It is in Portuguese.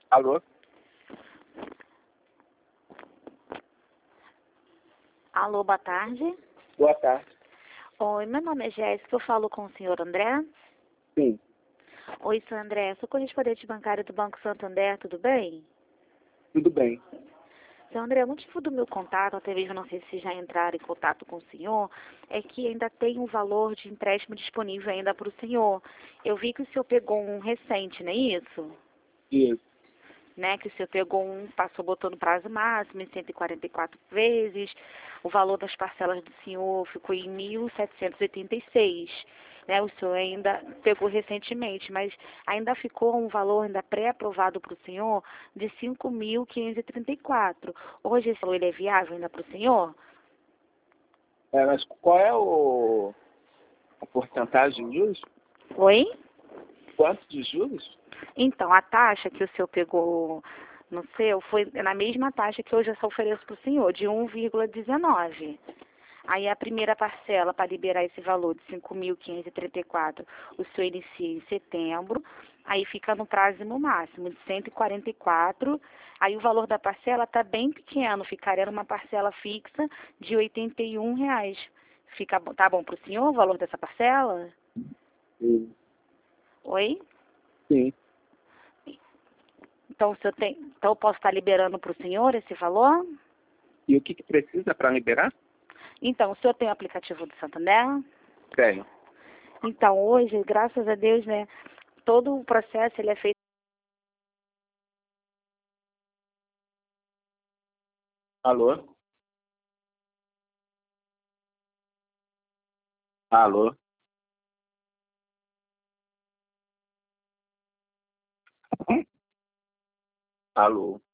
Alô? Alô, boa tarde. Boa tarde. Oi, meu nome é Jéssica, eu falo com o senhor André. Sim, Oi, senhor André, sou correspondente bancária do Banco Santander, tudo bem? tudo bem. Senhor André, o motivo do meu contato, até mesmo não sei se já entraram em contato com o senhor, é que ainda tem um valor de empréstimo disponível ainda para o senhor. Eu vi que o senhor pegou um recente, não é isso? Isso. Né, que o senhor pegou um, passou, botou no prazo máximo em 144 vezes, o valor das parcelas do senhor ficou em 1.786, né, o senhor ainda pegou recentemente, mas ainda ficou um valor ainda pré-aprovado para o senhor de 5.534. Hoje esse valor ele é viável ainda para o senhor? Mas qual é a porcentagem de juros? Oi? Quanto de juros? Então, a taxa que o senhor pegou no seu foi na mesma taxa que hoje eu só ofereço para o senhor, de 1,19. Aí a primeira parcela para liberar esse valor de 5.534, o senhor inicia em setembro, aí fica no prazo máximo de 144, aí o valor da parcela está bem pequeno, ficaria numa parcela fixa de R$ 81. Tá bom para o senhor o valor dessa parcela? Sim. Oi? Sim. Então, então eu posso estar liberando para o senhor esse valor? E o que precisa para liberar? Então, o senhor tem o aplicativo do Santander? Tenho. Então, hoje, graças a Deus, né, todo o processo ele é feito. Alô? Alô? Alô?